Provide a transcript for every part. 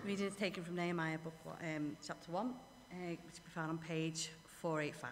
Reading is taken from Nehemiah book, chapter 1, which can be found on page 485.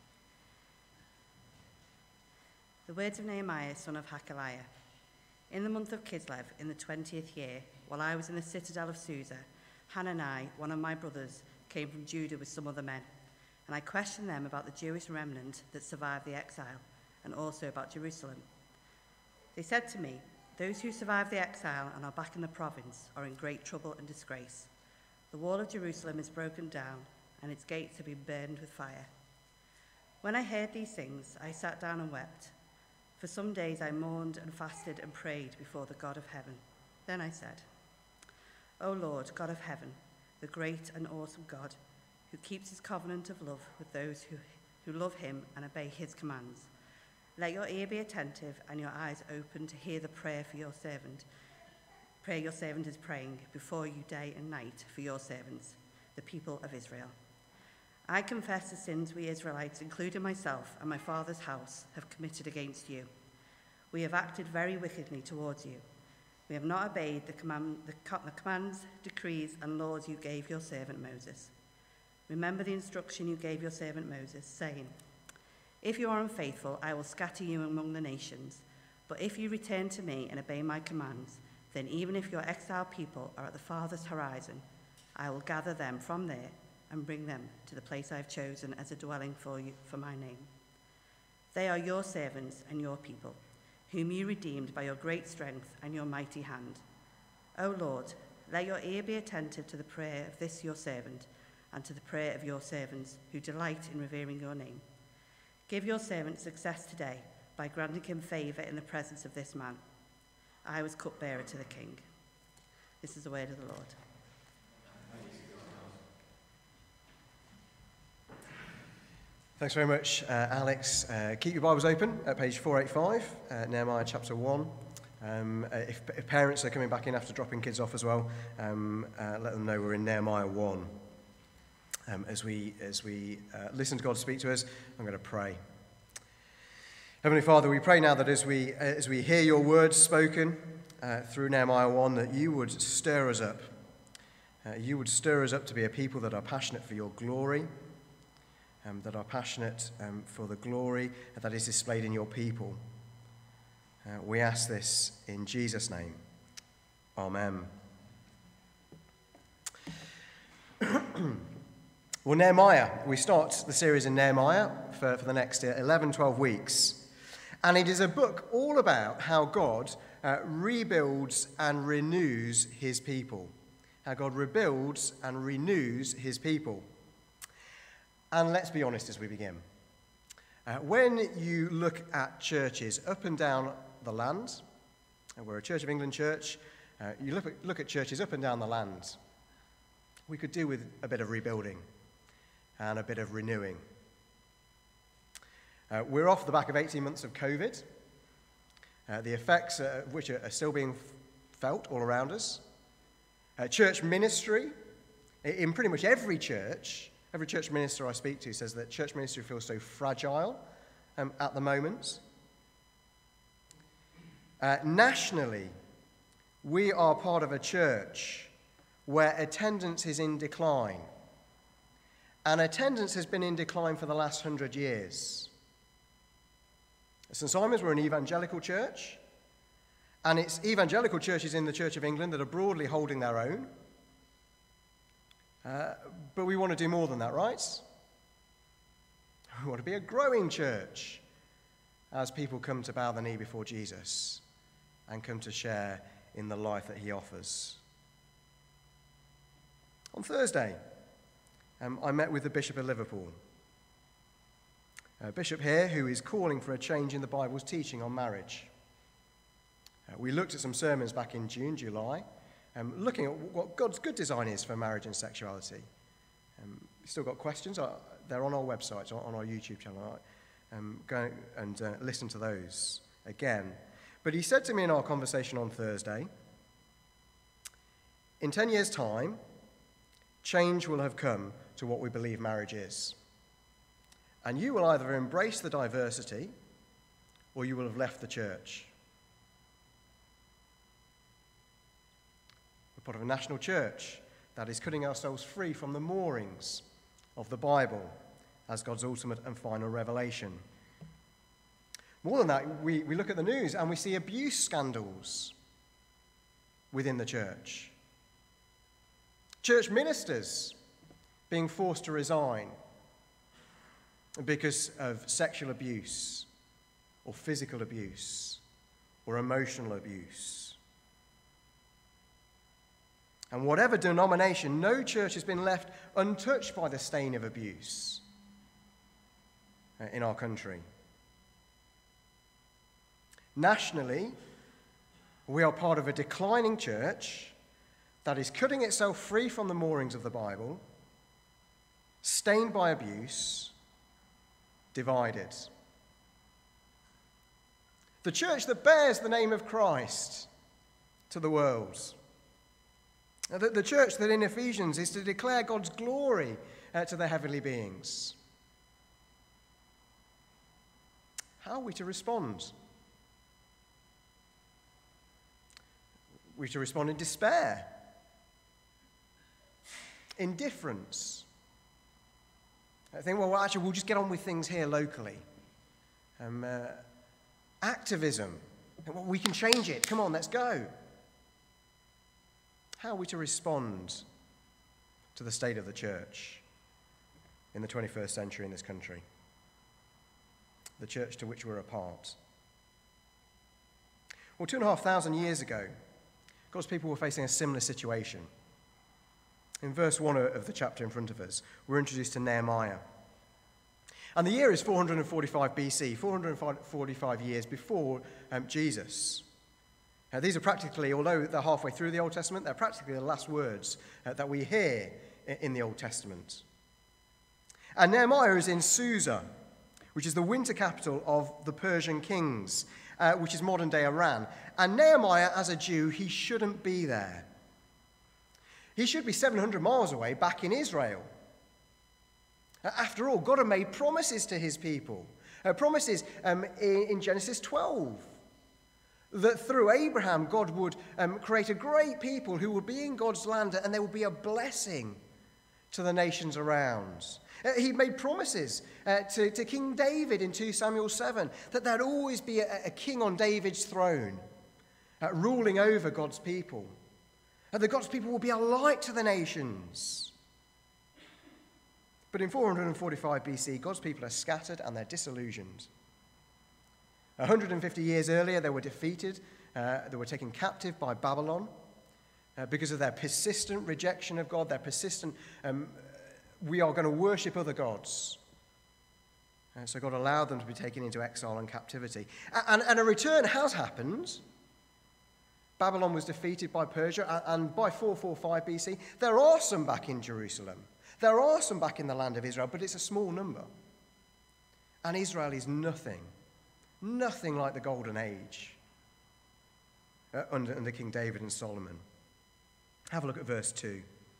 The words of Nehemiah, son of Hakaliah. In the month of Kislev, in the 20th year, while I was in the citadel of Susa, Hanani, one of my brothers, came from Judah with some other men, and I questioned them about the Jewish remnant that survived the exile, and also about Jerusalem. They said to me, "Those who survived the exile and are back in the province are in great trouble and disgrace. The wall of Jerusalem is broken down, and its gates have been burned with fire." When I heard these things, I sat down and wept. For some days I mourned and fasted and prayed before the God of heaven. Then I said, "O Lord, God of heaven, the great and awesome God, who keeps his covenant of love with those who love him and obey his commands, let your ear be attentive and your eyes open to hear the prayer your servant is praying before you day and night for your servants, the people of Israel. I confess the sins we Israelites, including myself and my father's house, have committed against you. We have acted very wickedly towards you. We have not obeyed the commands, decrees, and laws you gave your servant Moses. Remember the instruction you gave your servant Moses, saying, 'If you are unfaithful, I will scatter you among the nations. But if you return to me and obey my commands, then even if your exiled people are at the farthest horizon, I will gather them from there and bring them to the place I have chosen as a dwelling for you, for my name. They are your servants and your people, whom you redeemed by your great strength and your mighty hand. O Lord, let your ear be attentive to the prayer of this your servant and to the prayer of your servants who delight in revering your name. Give your servant success today by granting him favor in the presence of this man. I was cupbearer to the king.'" This is the word of the Lord. Thanks very much, Alex. Keep your Bibles open at page 485, Nehemiah chapter 1. If parents are coming back in after dropping kids off as well, let them know we're in Nehemiah 1. As we listen to God speak to us, I'm going to pray. Heavenly Father, we pray now that as we hear your words spoken through Nehemiah 1, that you would stir us up. You would stir us up to be a people that are passionate for your glory, that are passionate for the glory that is displayed in your people. We ask this in Jesus' name. Amen. Well, Nehemiah, we start the series in Nehemiah for the next 11, 12 weeks. And it is a book all about how God rebuilds and renews his people. How God rebuilds and renews his people. And let's be honest as we begin. When you look at churches up and down the land, and we're a Church of England church, you look at churches up and down the land, we could do with a bit of rebuilding and a bit of renewing. We're off the back of 18 months of COVID, the effects of which are still being felt all around us. Church ministry, in pretty much every church minister I speak to says that church ministry feels so fragile at the moment. Nationally, we are part of a church where attendance is in decline. And attendance has been in decline for the last 100 years. St. Simon's, we're an evangelical church, and it's evangelical churches in the Church of England that are broadly holding their own. But we want to do more than that, right? We want to be a growing church as people come to bow the knee before Jesus and come to share in the life that he offers. On Thursday, I met with the Bishop of Liverpool. A bishop here who is calling for a change in the Bible's teaching on marriage. We looked at some sermons back in June, July, looking at what God's good design is for marriage and sexuality. Still got questions? They're on our website, on our YouTube channel. Go and listen to those again. But he said to me in our conversation on Thursday, in 10 years' time, change will have come to what we believe marriage is. And you will either embrace the diversity or you will have left the church. We're part of a national church that is cutting ourselves free from the moorings of the Bible as God's ultimate and final revelation. More than that, we look at the news and we see abuse scandals within the church. Church ministers being forced to resign because of sexual abuse or physical abuse or emotional abuse. And whatever denomination, no church has been left untouched by the stain of abuse in our country. Nationally, we are part of a declining church that is cutting itself free from the moorings of the Bible, stained by abuse, divided. The church that bears the name of Christ to the world. The church that in Ephesians is to declare God's glory to the heavenly beings. How are we to respond? We're to respond in despair, indifference. I think, well, actually, we'll just get on with things here locally. Activism. Well, we can change it. Come on, let's go. How are we to respond to the state of the church in the 21st century in this country? The church to which we're a part. Well, 2,500 years ago, God's people were facing a similar situation. In verse 1 of the chapter in front of us, we're introduced to Nehemiah. And the year is 445 BC, 445 years before Jesus. These are practically, although they're halfway through the Old Testament, they're practically the last words that we hear in the Old Testament. And Nehemiah is in Susa, which is the winter capital of the Persian kings, which is modern-day Iran. And Nehemiah, as a Jew, he shouldn't be there. He should be 700 miles away back in Israel. After all, God had made promises to his people. Promises in Genesis 12. That through Abraham, God would create a great people who would be in God's land and there would be a blessing to the nations around. He made promises to King David in 2 Samuel 7 that there'd always be a king on David's throne ruling over God's people. And that God's people will be a light to the nations. But in 445 BC, God's people are scattered and they're disillusioned. 150 years earlier, they were defeated. They were taken captive by Babylon because of their persistent rejection of God, their persistent, we are going to worship other gods. So God allowed them to be taken into exile and captivity. And a return has happened. Babylon was defeated by Persia, and by 445 BC, there are some back in Jerusalem. There are some back in the land of Israel, but it's a small number. And Israel is nothing like the golden age under King David and Solomon. Have a look at verse 2.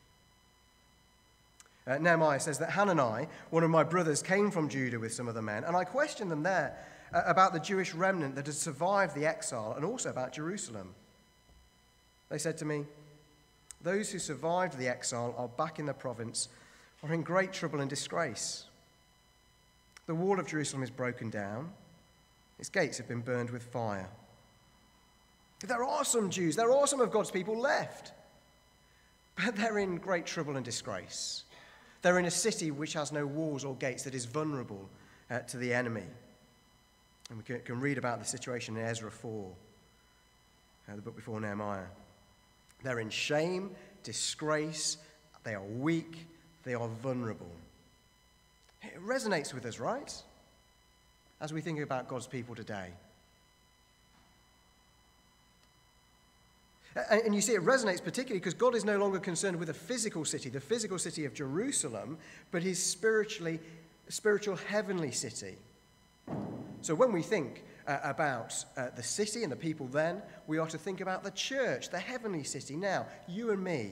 Nehemiah says that Hanani, one of my brothers, came from Judah with some other men, and I questioned them there about the Jewish remnant that had survived the exile and also about Jerusalem. They said to me, those who survived the exile are back in the province, are in great trouble and disgrace. The wall of Jerusalem is broken down. Its gates have been burned with fire. There are some Jews, there are some of God's people left, but they're in great trouble and disgrace. They're in a city which has no walls or gates, that is vulnerable to the enemy. And we can read about the situation in Ezra 4, the book before Nehemiah. They're in shame, disgrace, they are weak, they are vulnerable. It resonates with us, right? As we think about God's people today. And you see, it resonates particularly because God is no longer concerned with a physical city, the physical city of Jerusalem, but his spiritual heavenly city. So when we think about the city and the people then, we are to think about the church, the heavenly city now, you and me.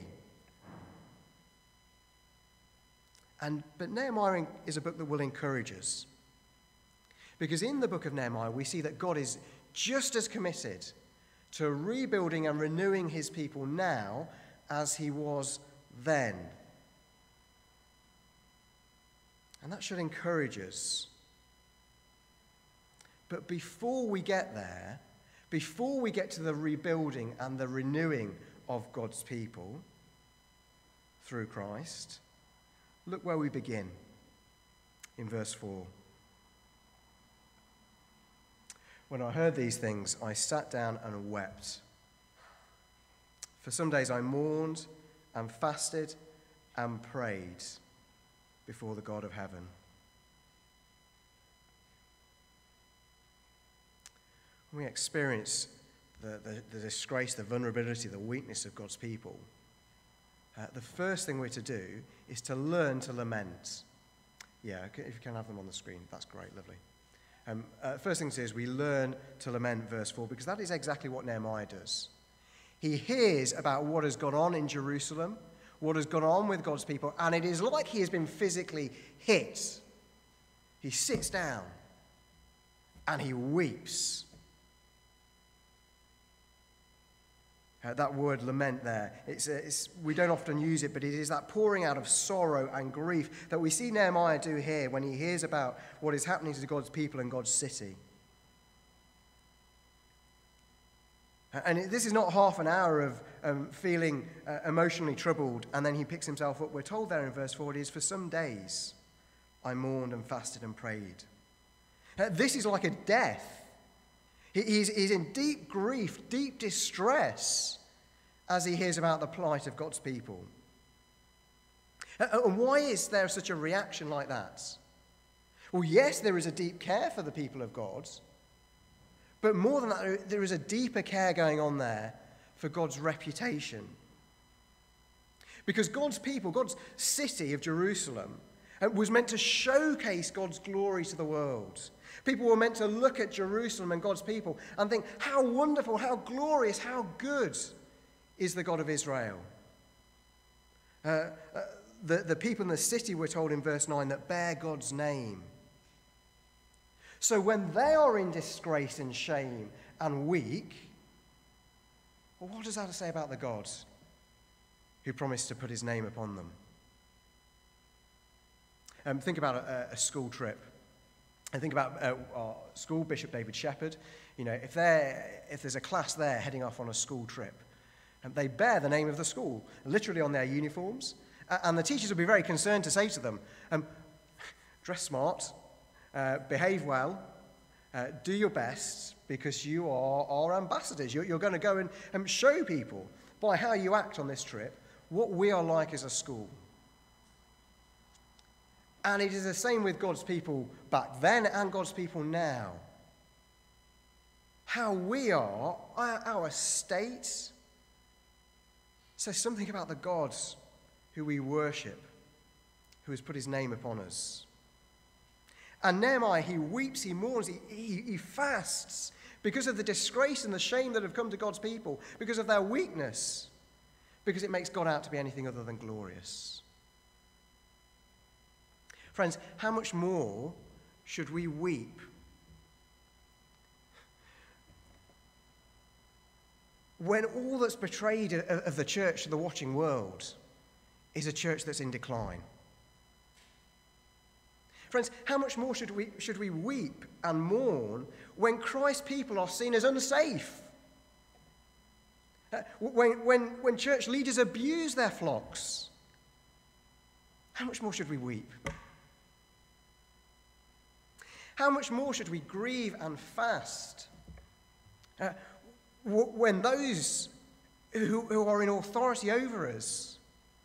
But Nehemiah is a book that will encourage us. Because in the book of Nehemiah, we see that God is just as committed to rebuilding and renewing his people now as he was then. And that should encourage us. But before we get there, before we get to the rebuilding and the renewing of God's people through Christ, look where we begin in verse 4. When I heard these things, I sat down and wept. For some days I mourned and fasted and prayed before the God of heaven. When we experience the disgrace, the vulnerability, the weakness of God's people, the first thing we're to do is to learn to lament. Yeah, if you can have them on the screen, that's great, lovely. First thing to do is we learn to lament, verse 4, because that is exactly what Nehemiah does. He hears about what has gone on in Jerusalem, what has gone on with God's people, and it is like he has been physically hit. He sits down and he weeps. That word lament there, we don't often use it, but it is that pouring out of sorrow and grief that we see Nehemiah do here when he hears about what is happening to God's people and God's city. And this is not half an hour of feeling emotionally troubled and then he picks himself up. We're told there in verse 4, it is for some days I mourned and fasted and prayed. This is like a death. He's in deep grief, deep distress as he hears about the plight of God's people. And why is there such a reaction like that? Well, yes, there is a deep care for the people of God, but more than that, there is a deeper care going on there for God's reputation. Because God's people, God's city of Jerusalem, was meant to showcase God's glory to the world. People were meant to look at Jerusalem and God's people and think, how wonderful, how glorious, how good is the God of Israel. The people in the city were told in verse 9 that bear God's name. So when they are in disgrace and shame and weak, well, what does that say about the God who promised to put his name upon them? Think about a school trip. And think about our school, Bishop David Shepherd. You know, if there's a class there heading off on a school trip, and they bear the name of the school, literally on their uniforms, and the teachers will be very concerned to say to them, dress smart, behave well, do your best, because you are our ambassadors. You're going to go and show people by how you act on this trip what we are like as a school. And it is the same with God's people back then and God's people now. How we are, our state, says something about the God who we worship, who has put his name upon us. And Nehemiah, he weeps, he mourns, he fasts because of the disgrace and the shame that have come to God's people, because of their weakness, because it makes God out to be anything other than glorious. Friends, how much more should we weep when all that's betrayed of the church to the watching world is a church that's in decline? Friends, how much more should we weep and mourn when Christ's people are seen as unsafe? When church leaders abuse their flocks? How much more should we weep? How much more should we grieve and fast when those who are in authority over us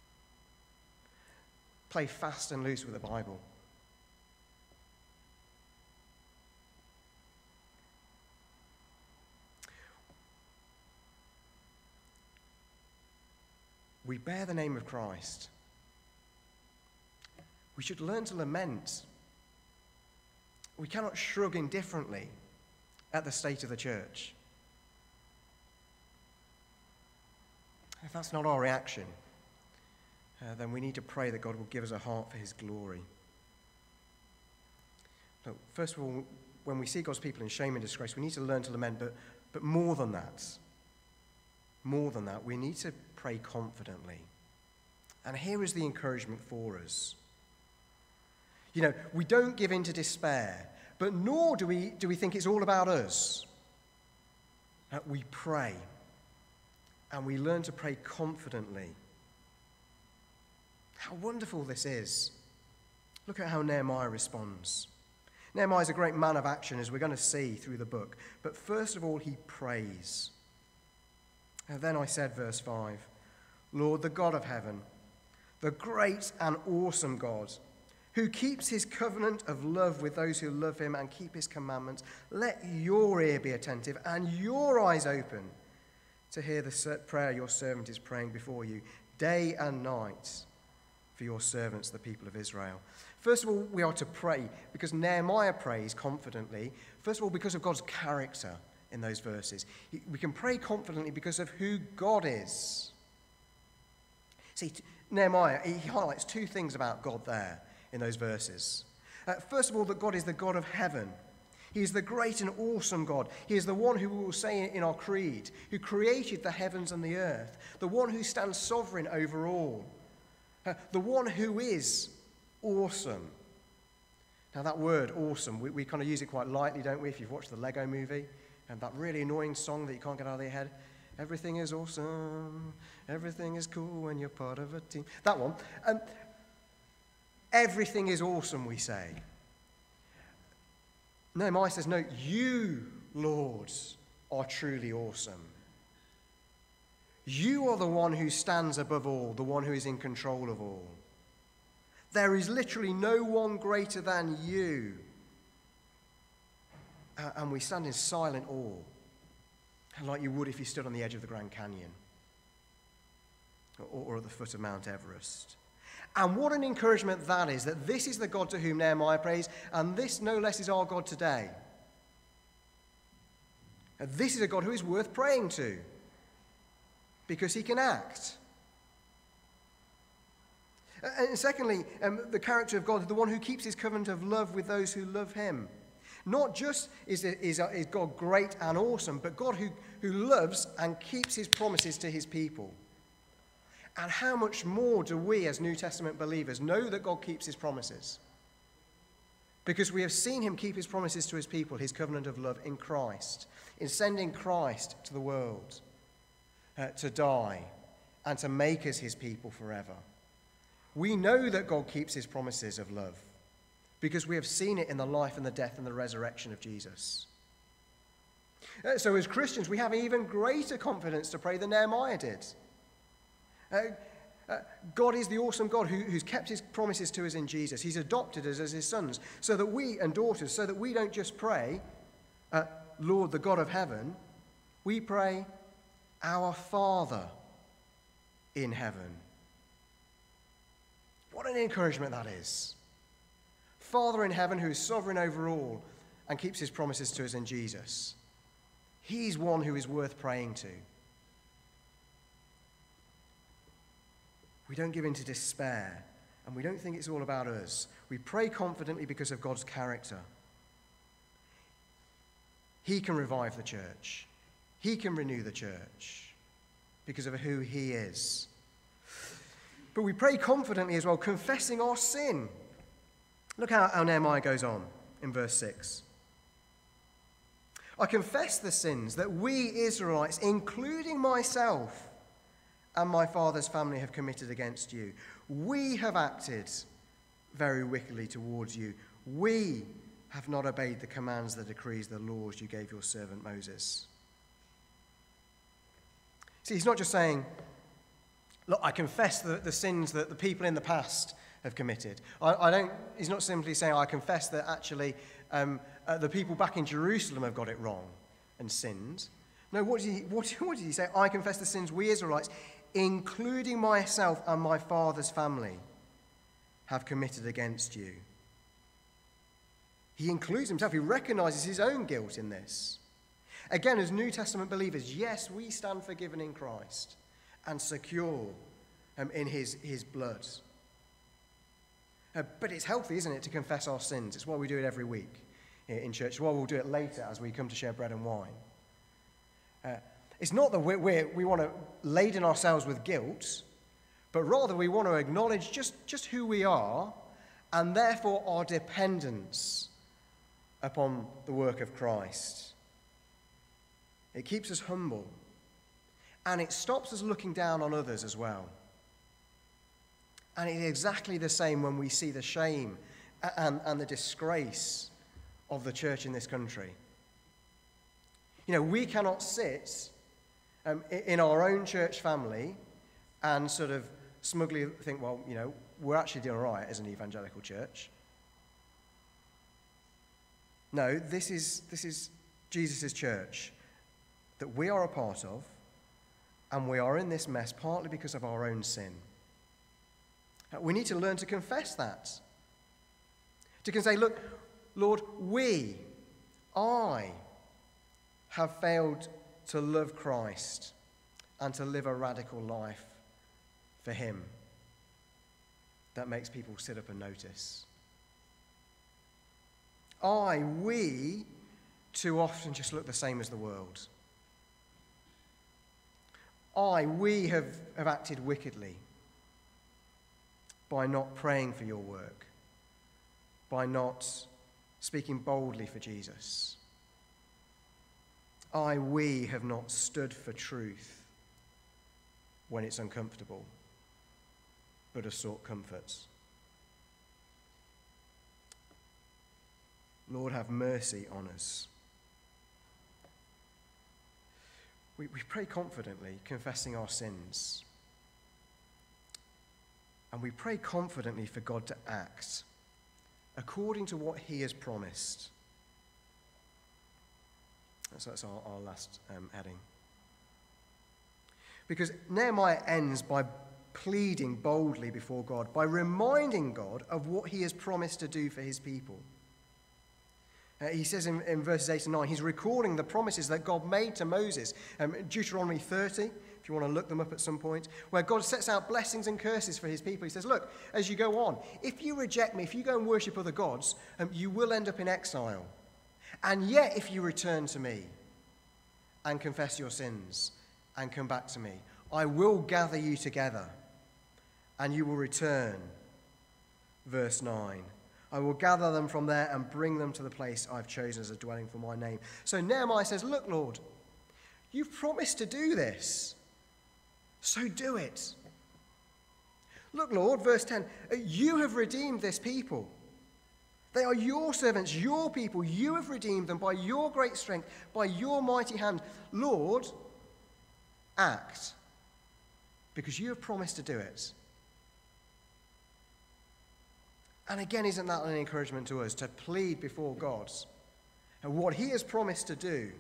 play fast and loose with the Bible? We bear the name of Christ. We should learn to lament. We cannot shrug indifferently at the state of the church. If that's not our reaction, then we need to pray that God will give us a heart for his glory. Look, first of all, when we see God's people in shame and disgrace, we need to learn to lament, but more than that, we need to pray confidently. And here is the encouragement for us. You know, we don't give in to despair, but nor do we think it's all about us. We pray, and we learn to pray confidently. How wonderful this is. Look at how Nehemiah responds. Nehemiah is a great man of action, as we're going to see through the book. But first of all, he prays. And then I said, verse 5, Lord, the God of heaven, the great and awesome God, who keeps his covenant of love with those who love him and keep his commandments, let your ear be attentive and your eyes open to hear the prayer your servant is praying before you day and night for your servants, the people of Israel. First of all, we are to pray because Nehemiah prays confidently. First of all, because of God's character in those verses. We can pray confidently because of who God is. See, Nehemiah, he highlights two things about God there in those verses. First of all, that God is the God of heaven. He is the great and awesome God. He is the one who we will say in our creed, who created the heavens and the earth, the one who stands sovereign over all, the one who is awesome. Now that word, awesome, we kind of use it quite lightly, don't we, if you've watched the Lego movie, and that really annoying song that you can't get out of your head. Everything is awesome, everything is cool when you're part of a team. That one. Everything is awesome, we say. Nehemiah says, no, you, Lord, are truly awesome. You are the one who stands above all, the one who is in control of all. There is literally no one greater than you. And we stand in silent awe, like you would if you stood on the edge of the Grand Canyon or at the foot of Mount Everest. And what an encouragement that is, that this is the God to whom Nehemiah prays, and this no less is our God today. And this is a God who is worth praying to, because he can act. And secondly, the character of God, the one who keeps his covenant of love with those who love him. Not just is God great and awesome, but God who loves and keeps his promises to his people. And how much more do we as New Testament believers know that God keeps his promises? Because we have seen him keep his promises to his people, his covenant of love in Christ, in sending Christ to the world to die and to make us his people forever. We know that God keeps his promises of love because we have seen it in the life and the death and the resurrection of Jesus. So as Christians, we have even greater confidence to pray than Nehemiah did. God is the awesome God who's kept his promises to us in Jesus. He's adopted us as his sons so that we and daughters, so that we don't just pray, Lord, the God of heaven. We pray, our Father in heaven. What an encouragement that is. Father in heaven who is sovereign over all and keeps his promises to us in Jesus. He's one who is worth praying to. We don't give in to despair, and we don't think it's all about us. We pray confidently because of God's character. He can revive the church. He can renew the church because of who he is. But we pray confidently as well, confessing our sin. Look how Nehemiah goes on in verse 6. I confess the sins that we Israelites, including myself, and my father's family have committed against you. We have acted very wickedly towards you. We have not obeyed the commands, the decrees, the laws you gave your servant Moses. See, he's not just saying, look, I confess the sins that the people in the past have committed. He's not simply saying, I confess that actually the people back in Jerusalem have got it wrong and sinned. No, what did he say? I confess the sins we Israelites, including myself and my father's family, have committed against you. He includes himself. He recognizes his own guilt in this. Again, as New Testament believers, yes, we stand forgiven in Christ and secure in his blood. But it's healthy, isn't it, to confess our sins? It's why we do it every week in church. It's why we'll do it later as we come to share bread and wine. It's not that we want to laden ourselves with guilt, but rather we want to acknowledge just who we are and therefore our dependence upon the work of Christ. It keeps us humble, and it stops us looking down on others as well. And it's exactly the same when we see the shame and the disgrace of the church in this country. You know, we cannot sit in our own church family and sort of smugly think, well, you know, we're actually doing all right as an evangelical church. No, this is Jesus' church that we are a part of, and we are in this mess partly because of our own sin. We need to learn to confess that. To say, look, Lord, I have failed to love Christ and to live a radical life for him that makes people sit up and notice. We too often just look the same as the world. We have acted wickedly by not praying for your work, by not speaking boldly for Jesus. We have not stood for truth when it's uncomfortable, but have sought comforts. Lord, have mercy on us. We pray confidently, confessing our sins. And we pray confidently for God to act according to what he has promised. So that's our last heading. Because Nehemiah ends by pleading boldly before God, by reminding God of what he has promised to do for his people. He says in verses 8 and 9, he's recalling the promises that God made to Moses. Deuteronomy 30, if you want to look them up at some point, where God sets out blessings and curses for his people. He says, look, as you go on, if you reject me, if you go and worship other gods, you will end up in exile. And yet, if you return to me and confess your sins and come back to me, I will gather you together and you will return. Verse 9. I will gather them from there and bring them to the place I've chosen as a dwelling for my name. So Nehemiah says, look, Lord, you've promised to do this, so do it. Look, Lord, verse 10, you have redeemed this people. They are your servants, your people. You have redeemed them by your great strength, by your mighty hand. Lord, act, because you have promised to do it. And again, isn't that an encouragement to us to plead before God and what he has promised to do?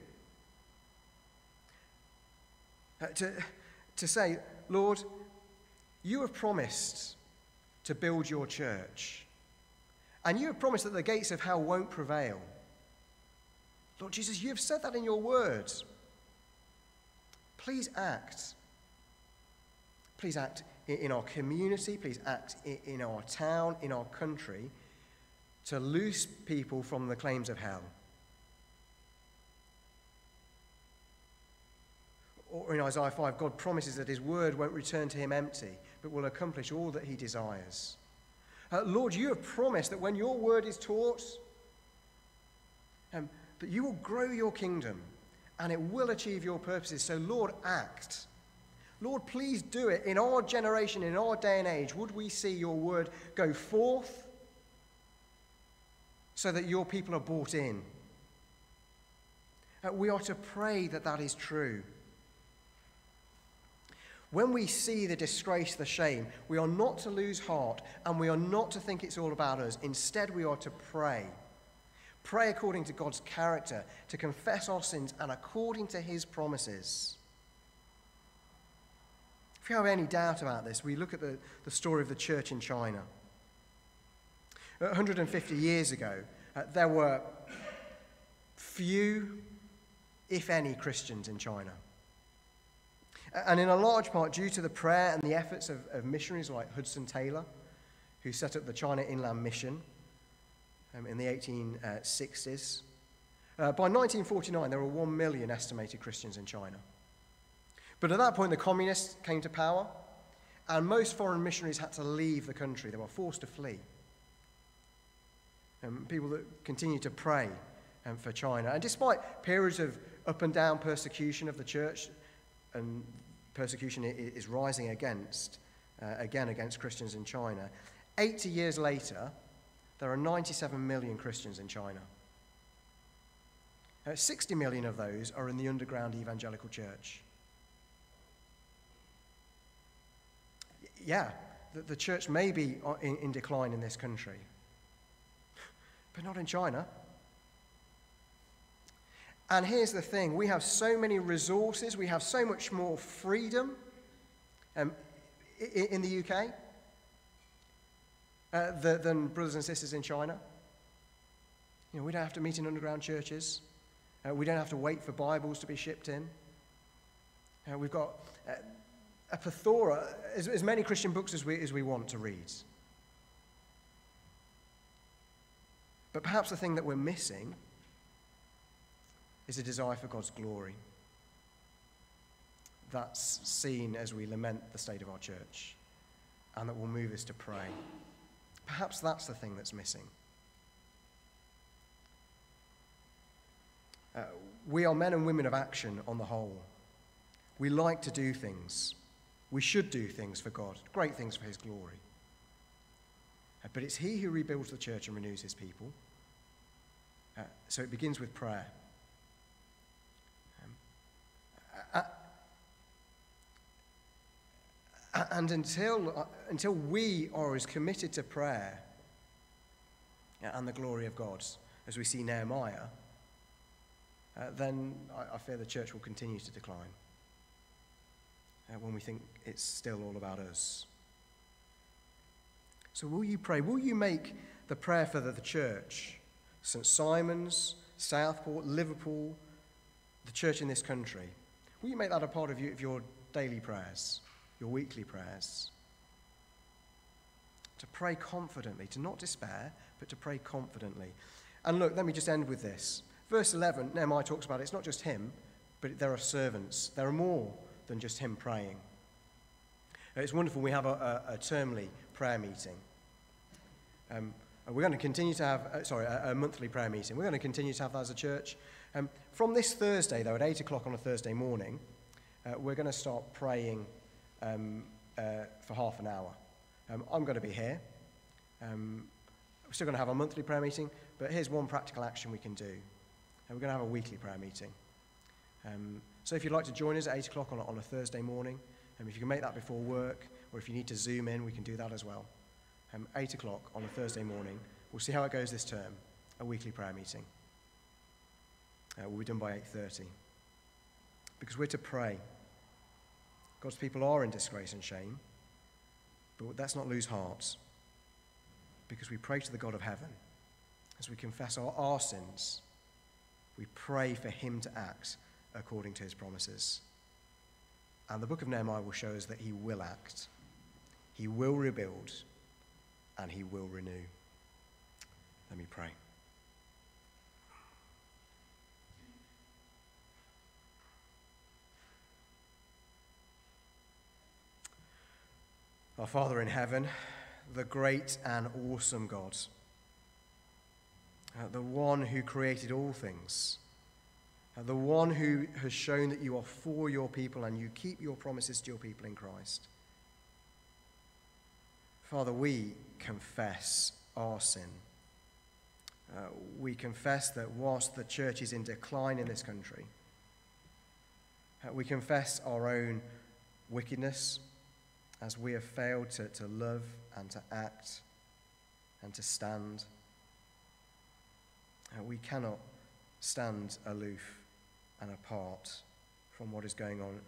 To say, Lord, you have promised to build your church. And you have promised that the gates of hell won't prevail. Lord Jesus, you have said that in your words. Please act. Please act in our community. Please act in our town, in our country, to loose people from the claims of hell. Or in Isaiah 5, God promises that his word won't return to him empty, but will accomplish all that he desires. Lord, you have promised that when your word is taught, that you will grow your kingdom and it will achieve your purposes. So, Lord, act. Lord, please do it. In our generation, in our day and age, would we see your word go forth so that your people are brought in? We are to pray that that is true. When we see the disgrace, the shame, we are not to lose heart and we are not to think it's all about us. Instead, we are to pray. Pray according to God's character, to confess our sins and according to his promises. If you have any doubt about this, we look at the story of the church in China. 150 years ago, there were few, if any, Christians in China. And in a large part due to the prayer and the efforts of missionaries like Hudson Taylor, who set up the China Inland Mission in the 1860s. By 1949, there were 1 million estimated Christians in China. But at that point, the communists came to power, And most foreign missionaries had to leave the country. They were forced to flee. People that continue to pray for China. And despite periods of up and down persecution of the church, and persecution is rising against Christians in China, 80 years later, there are 97 million Christians in China. 60 million of those are in the underground evangelical church. Yeah, the church may be in decline in this country, but not in China. And here's the thing, we have so many resources, we have so much more freedom in the UK than brothers and sisters in China. You know, we don't have to meet in underground churches. We don't have to wait for Bibles to be shipped in. We've got a plethora, as many Christian books as we want to read. But perhaps the thing that we're missing is a desire for God's glory. That's seen as we lament the state of our church, and that will move us to pray. Perhaps that's the thing that's missing. We are men and women of action on the whole. We like to do things. We should do things for God, great things for his glory. But it's he who rebuilds the church and renews his people. So it begins with prayer. And until we are as committed to prayer and the glory of God as we see Nehemiah, then I fear the church will continue to decline when we think it's still all about us. So will you pray? Will you make the prayer for the church, St. Simon's, Southport, Liverpool, the church in this country, will you make that a part of your daily prayers, your weekly prayers? To pray confidently, to not despair, but to pray confidently. And look, let me just end with this. Verse 11, Nehemiah talks about it's not just him, but there are servants. There are more than just him praying. It's wonderful. We have a termly prayer meeting. We're going to continue to have, a monthly prayer meeting. We're going to continue to have that as a church. From this Thursday, though, at 8 o'clock on a Thursday morning, we're going to start praying for half an hour. I'm going to be here. We're still going to have a monthly prayer meeting, but here's one practical action we can do. We're going to have a weekly prayer meeting. So if you'd like to join us at 8 o'clock on a Thursday morning, if you can make that before work, or if you need to Zoom in, we can do that as well. 8 o'clock on a Thursday morning. We'll see how it goes this term, a weekly prayer meeting. We'll be done by 8:30. Because we're to pray. God's people are in disgrace and shame, but let's not lose heart, because we pray to the God of heaven. As we confess our sins, we pray for him to act according to his promises. And the book of Nehemiah will show us that he will act. He will rebuild, and he will renew. Let me pray. Our Father in heaven, the great and awesome God, the one who created all things, the one who has shown that you are for your people and you keep your promises to your people in Christ. Father, we confess our sin. We confess that whilst the church is in decline in this country, we confess our own wickedness as we have failed to love and to act and to stand. We cannot stand aloof and apart from what is going on.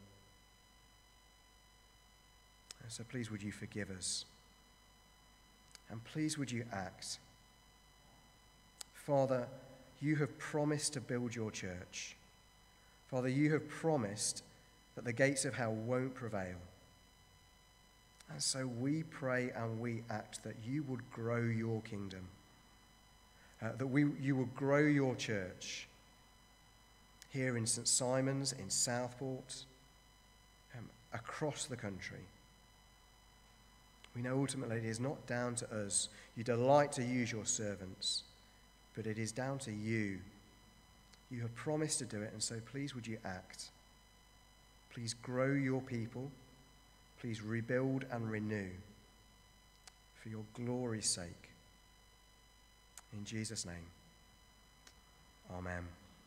So please would you forgive us, and please would you act. Father, you have promised to build your church. Father, you have promised that the gates of hell won't prevail. And so we pray and we act that you would grow your kingdom, that you would grow your church here in St. Simon's, in Southport, across the country. We know ultimately it is not down to us. You delight to use your servants, but it is down to you. You have promised to do it, and so please would you act. Please grow your people. Please rebuild and renew for your glory's sake. In Jesus' name, amen.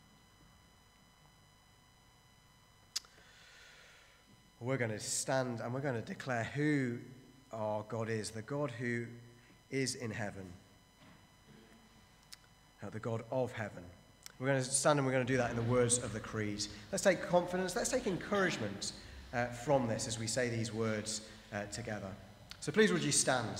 We're going to stand and we're going to declare who our God is, the God who is in heaven, the God of heaven. We're going to stand and we're going to do that in the words of the creed. Let's take confidence, let's take encouragement from this as we say these words together. So please would you stand.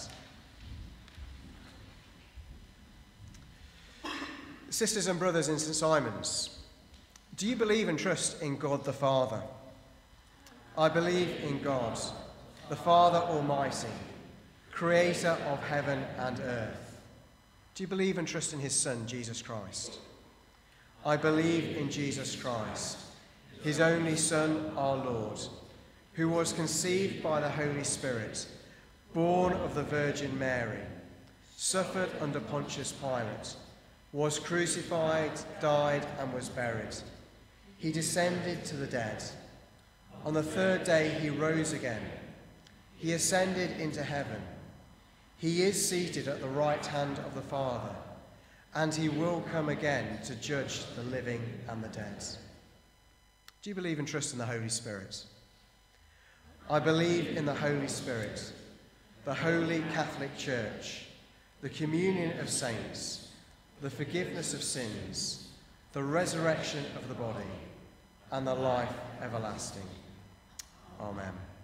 Sisters and brothers in St. Simon's, do you believe and trust in God the Father? I believe in God, the Father Almighty, creator of heaven and earth. Do you believe and trust in his Son, Jesus Christ? I believe in Jesus Christ, his only Son, our Lord, who was conceived by the Holy Spirit, born of the Virgin Mary, suffered under Pontius Pilate, was crucified, died, and was buried. He descended to the dead. On the third day he rose again. He ascended into heaven. He is seated at the right hand of the Father, and he will come again to judge the living and the dead. Do you believe and trust in the Holy Spirit? I believe in the Holy Spirit, the Holy Catholic Church, the communion of saints, the forgiveness of sins, the resurrection of the body, and the life everlasting. Amen.